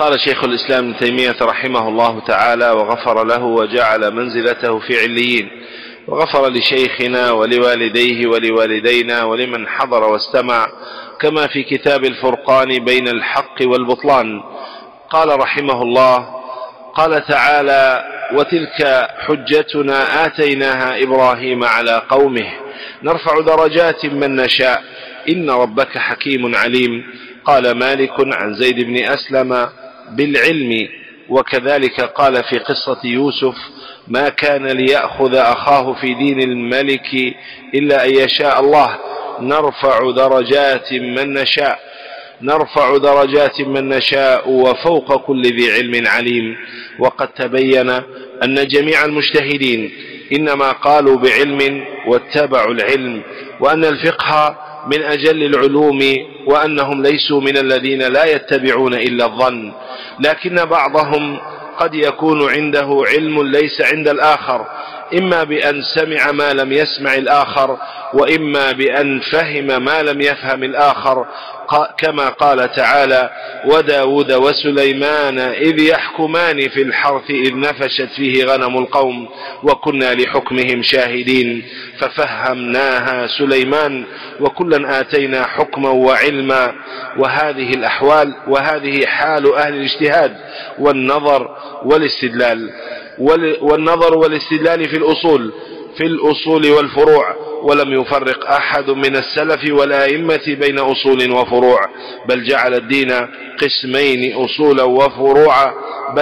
قال شيخ الإسلام ابن تيمية رحمه الله تعالى وغفر له وجعل منزلته في عليين، وغفر لشيخنا ولوالديه ولوالدينا ولمن حضر واستمع، كما في كتاب الفرقان بين الحق والبطلان. قال رحمه الله: قال تعالى: وتلك حجتنا آتيناها إبراهيم على قومه نرفع درجات من نشاء إن ربك حكيم عليم. قال مالك عن زيد بن أسلم بالعلم. وكذلك قال في قصة يوسف: ما كان ليأخذ أخاه في دين الملك إلا أن يشاء الله نرفع درجات من نشاء وفوق كل ذي علم عليم. وقد تبين أن جميع المجتهدين إنما قالوا بعلم واتبعوا العلم، وأن الفقه من أجل العلوم، وأنهم ليسوا من الذين لا يتبعون إلا الظن، لكن بعضهم قد يكون عنده علم ليس عند الآخر، إما بأن سمع ما لم يسمع الآخر، وإما بأن فهم ما لم يفهم الآخر، كما قال تعالى: وداود وسليمان إذ يحكمان في الحرث إذ نفشت فيه غنم القوم وكنا لحكمهم شاهدين ففهمناها سليمان وكلا آتينا حكما وعلما. وهذه الأحوال وهذه حال أهل الاجتهاد والنظر والاستدلال في الأصول والفروع، ولم يفرق أحد من السلف والأئمة بين أصول وفروع، بل جعل الدين قسمين أصولا وفروعا،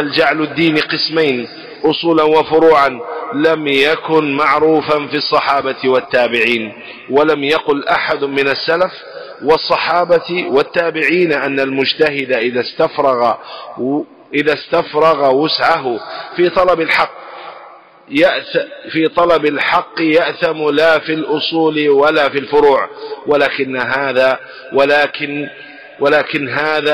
لم يكن معروفا في الصحابة والتابعين. ولم يقل أحد من السلف والصحابة والتابعين أن المجتهد إذا استفرغ وسعه في طلب الحق يأثم لا في الأصول ولا في الفروع، ولكن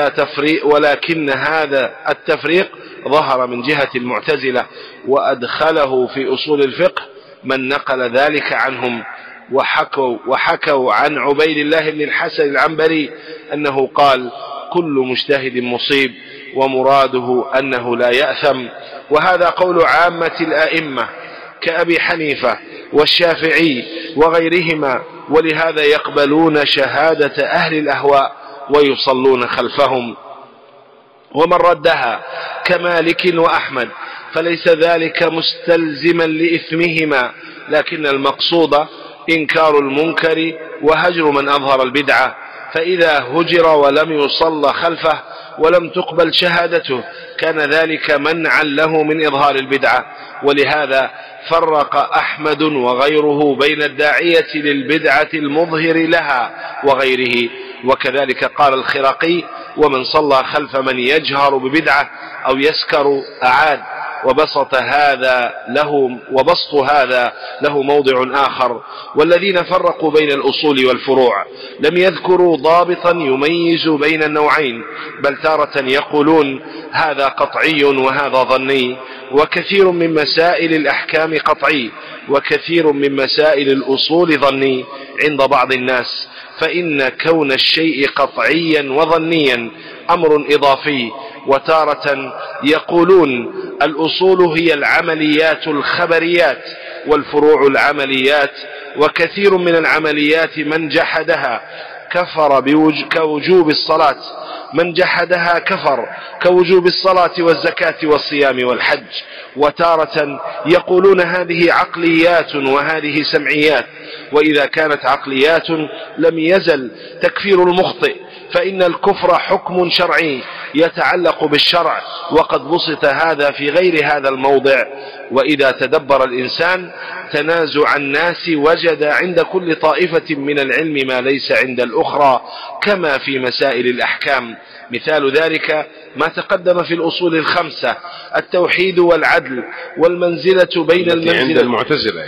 هذا التفريق ظهر من جهة المعتزلة، وأدخله في أصول الفقه من نقل ذلك عنهم. وحكوا عن عبيد الله بن الحسن العنبري أنه قال: كل مجتهد مصيب، ومراده أنه لا يأثم. وهذا قول عامة الأئمة كأبي حنيفة والشافعي وغيرهما، ولهذا يقبلون شهادة أهل الأهواء ويصلون خلفهم. ومن ردها كمالك وأحمد فليس ذلك مستلزما لإثمهما، لكن المقصود إنكار المنكر وهجر من أظهر البدعة، فإذا هجر ولم يصل خلفه ولم تقبل شهادته كان ذلك منعا له من إظهار البدعة. ولهذا فرق أحمد وغيره بين الداعية للبدعة المظهر لها وغيره. وكذلك قال الخرقي: ومن صلى خلف من يجهر ببدعة أو يسكر أعاد. وبسط هذا له موضع آخر. والذين فرقوا بين الأصول والفروع لم يذكروا ضابطا يميز بين النوعين، بل تارة يقولون هذا قطعي وهذا ظني، وكثير من مسائل الأحكام قطعي، وكثير من مسائل الأصول ظني عند بعض الناس، فإن كون الشيء قطعيا وظنيا أمر إضافي. وتارة يقولون الأصول هي العمليات الخبريات والفروع العمليات، وكثير من العمليات من جحدها كفر كوجوب الصلاة، من جحدها كفر كوجوب الصلاة والزكاة والصيام والحج. وتارة يقولون هذه عقليات وهذه سمعيات، وإذا كانت عقليات لم يزل تكفير المخطئ، فإن الكفر حكم شرعي يتعلق بالشرع، وقد بسط هذا في غير هذا الموضع. وإذا تدبر الإنسان تنازع الناس وجد عند كل طائفة من العلم ما ليس عند الأخرى، كما في مسائل الأحكام. مثال ذلك ما تقدم في الأصول الخمسة: التوحيد والعدل والمنزلة بين عند المعتزلة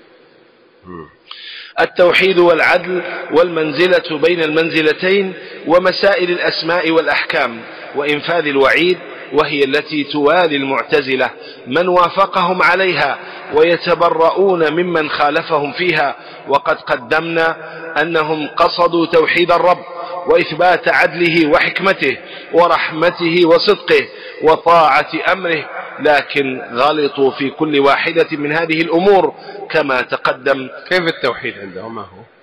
التوحيد والعدل والمنزلة بين المنزلتين، ومسائل الأسماء والأحكام، وإنفاذ الوعيد، وهي التي توالي المعتزلة من وافقهم عليها ويتبرؤون ممن خالفهم فيها. وقد قدمنا أنهم قصدوا توحيد الرب وإثبات عدله وحكمته ورحمته وصدقه وطاعة أمره، لكن غلطوا في كل واحدة من هذه الأمور كما تقدم. كيف التوحيد عندهم؟ ما هو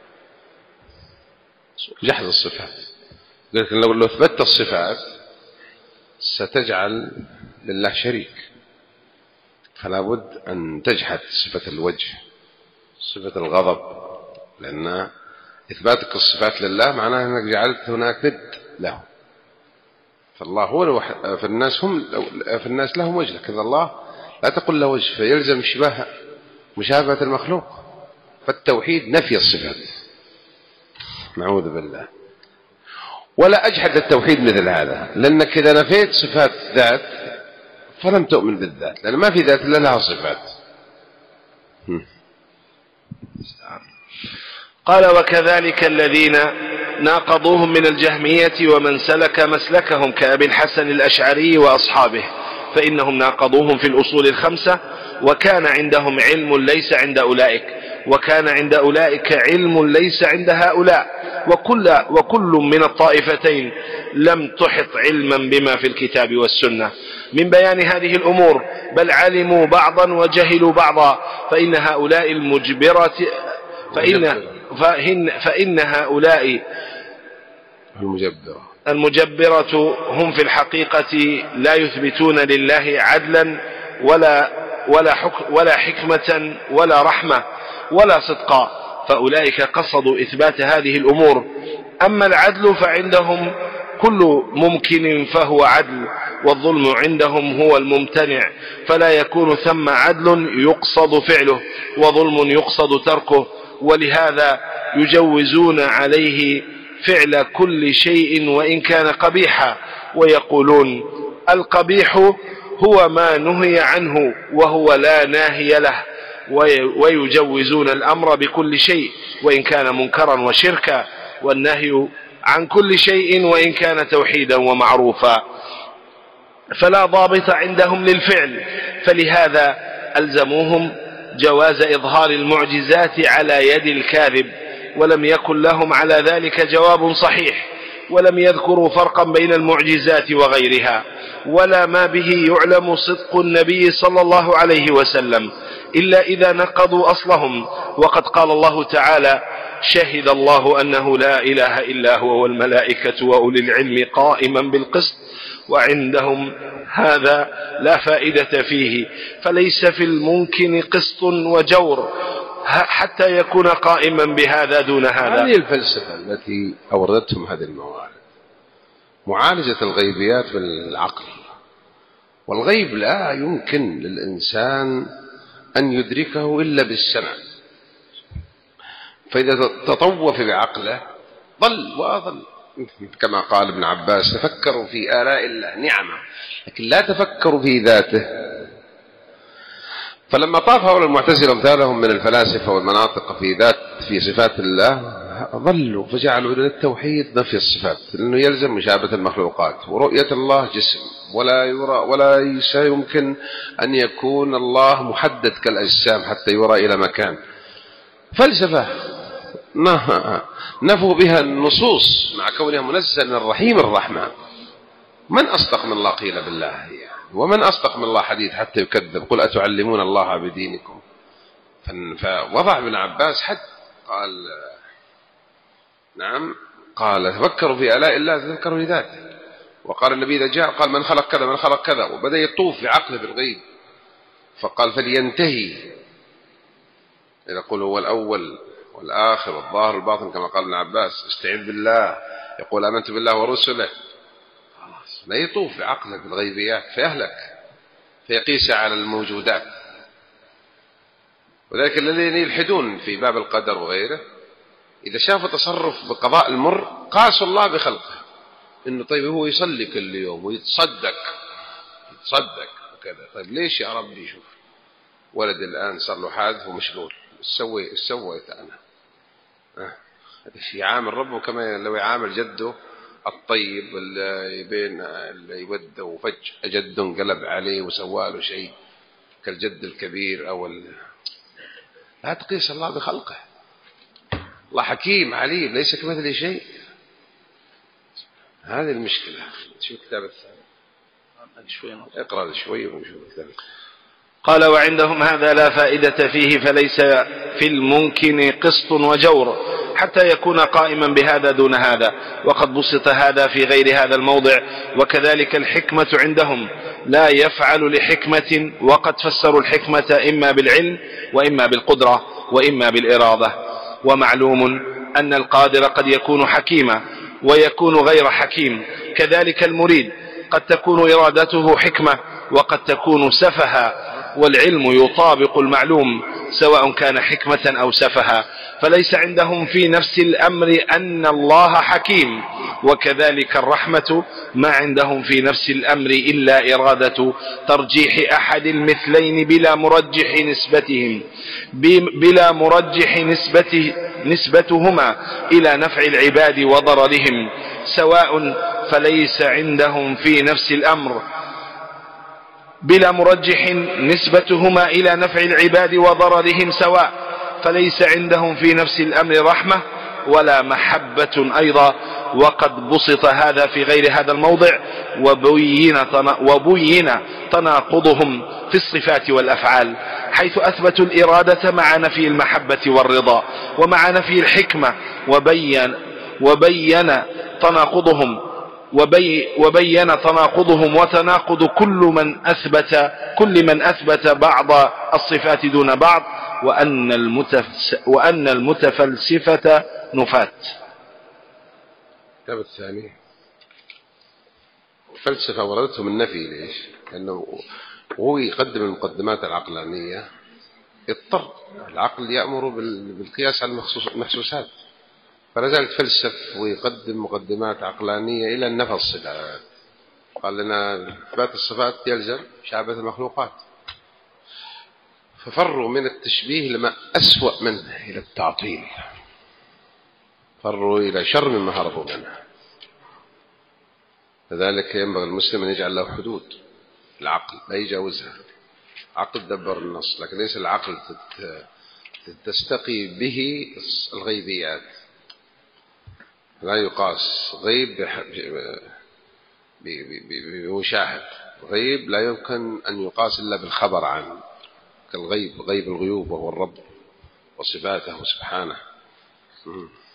جحد الصفات. لكن لو اثبتت الصفات ستجعل لله شريك، فلا بد أن تجحد صفة الوجه، صفة الغضب، لأن إثباتك الصفات لله معناه أنك جعلت هناك ند له. فالله هو الوحد، في الناس لهم وجه، لكن الله لا تقول له وجه فيلزم مشابهة المخلوق. فالتوحيد نفي الصفات، نعوذ بالله. ولا أجحد التوحيد مثل هذا، لأنك إذا نفيت صفات ذات فلم تؤمن بالذات، لأن ما في ذات إلا لها صفات. قال: وكذلك الذين ناقضوهم من الجهمية ومن سلك مسلكهم كأبي الحسن الأشعري وأصحابه، فإنهم ناقضوهم في الأصول الخمسة، وكان عندهم علم ليس عند أولئك، وكان عند أولئك علم ليس عند هؤلاء، وكل من الطائفتين لم تحط علما بما في الكتاب والسنة من بيان هذه الأمور، بل علموا بعضا وجهلوا بعضا. فإن هؤلاء هؤلاء المجبرة هم في الحقيقة لا يثبتون لله عدلا ولا حكمة ولا رحمة ولا صدقا، فأولئك قصدوا إثبات هذه الأمور. أما العدل فعندهم كل ممكن فهو عدل، والظلم عندهم هو الممتنع، فلا يكون ثم عدل يقصد فعله وظلم يقصد تركه، ولهذا يجوزون عليه فعل كل شيء وإن كان قبيحا، ويقولون القبيح هو ما نهي عنه وهو لا ناهي له، ويجوزون الأمر بكل شيء وإن كان منكرا وشركا، والنهي عن كل شيء وإن كان توحيدا ومعروفا، فلا ضابط عندهم للفعل، فلهذا ألزموهم جواز إظهار المعجزات على يد الكاذب، ولم يكن لهم على ذلك جواب صحيح، ولم يذكروا فرقا بين المعجزات وغيرها، ولا ما به يعلم صدق النبي صلى الله عليه وسلم، إلا إذا نقضوا أصلهم. وقد قال الله تعالى: شهد الله أنه لا إله إلا هو والملائكة وأولي العلم قائما بالقسط، وعندهم هذا لا فائدة فيه، فليس في الممكن قسط وجور حتى يكون قائما بهذا دون هذا. هذه الفلسفة التي أوردتهم هذه الموارد، معالجة الغيبيات بالعقل، والغيب لا يمكن للإنسان أن يدركه إلا بالسمع، فإذا تطوف بعقله ضل وأضل، كما قال ابن عباس: تفكروا في آلاء الله نعمة، لكن لا تفكروا في ذاته. فلما طاف هؤلاء المعتزلة امثالهم من الفلاسفة والمناطق في صفات الله ضلوا، فجعلوا إلى التوحيد نفي الصفات، لأنه يلزم مشابهة المخلوقات، ورؤية الله جسم ولا يرى، ولا يمكن أن يكون الله محدد كالأجسام حتى يرى إلى مكان. فلسفة نفوا بها النصوص مع كونها منزل من الرحيم الرحمن. من أصدق من الله قيل بالله، ومن أصدق من الله حديث حتى يكذب؟ قل أتعلمون الله بدينكم. فوضع ابن عباس حد، قال نعم، قال تفكروا في آلاء الله تفكروا لذاته. وقال النبي إذا جاء قال من خلق كذا من خلق كذا، وبدأ يطوف بعقله بالغيب، فقال فلينتهي يقول هو الأول والآخر والظاهر والباطن كما قال ابن عباس، استعذ بالله، يقول آمنت بالله ورسله، خلاص لا يطوف بعقله بالغيبيات فيهلك، فيقيس على الموجودات. وذلك الذين يلحدون في باب القدر وغيره إذا شافوا تصرف بقضاء المر قاسوا الله بخلقه، إنه طيب هو يصلي كل يوم ويتصدق وكذا، طيب ليش يا ربي؟ شوف ولد الآن صار له حادث ومشغول، ايش سويت أنا؟ هذا شيء يعامل ربه كما لو يعامل جده الطيب اللي يوده وفجأة جده انقلب عليه وسواله شيء كالجد الكبير لا تقيس الله بخلقه. الله حكيم عليم ليس كمثله شيء. هذه المشكلة. شو الكتاب الثاني؟ اقرأ شوي ونشوف الكتاب. قال وعندهم هذا لا فائدة فيه، فليس في الممكن قسط وجور حتى يكون قائما بهذا دون هذا، وقد بسط هذا في غير هذا الموضع. وكذلك الحكمة عندهم لا يفعل لحكمة، وقد فسروا الحكمة إما بالعلم وإما بالقدرة وإما بالإرادة. ومعلوم أن القادر قد يكون حكيما ويكون غير حكيم، كذلك المريد قد تكون إرادته حكمة وقد تكون سفها، والعلم يطابق المعلوم سواء كان حكمة أو سفها. فليس عندهم في نفس الأمر أن الله حكيم، وكذلك الرحمة ما عندهم في نفس الأمر إلا إرادة ترجيح أحد المثلين بلا مرجح نسبتهما إلى نفع العباد وضررهم سواء. فليس عندهم في نفس الأمر بلا مرجح نسبتهما إلى نفع العباد وضررهم سواء. فليس عندهم في نفس الأمر رحمة ولا محبة أيضا. وقد بسط هذا في غير هذا الموضع، وبين تناقضهم في الصفات والأفعال، حيث أثبتوا الإرادة مع نفي المحبة والرضا ومع نفي الحكمة، وبين تناقضهم وتناقض كل من أثبت بعض الصفات دون بعض، وأن المتفلسفة نفاة. الكتاب الثاني الفلسفة وردتهم النفي. ليش؟ لأنه هو يقدم المقدمات العقلانية، اضطر العقل يأمر بالقياس على المحسوسات، فلازال يتفلسف ويقدم مقدمات عقلانية إلى النفي الصفات. قال لنا إثبات الصفات يلزم شابه المخلوقات، ففروا من التشبيه لما أسوأ منه إلى التعطيل، فروا إلى شر مما هربوا منه. لذلك ينبغي المسلم أن يجعل له حدود، العقل لا يجاوزها. عقل دبر النص، لكن ليس العقل تستقي به الغيبيات. لا يقاس غيب بمشاهد، غيب لا يمكن أن يقاس إلا بالخبر عنه، كالغيب غيب الغيوب وهو الرب وصفاته سبحانه.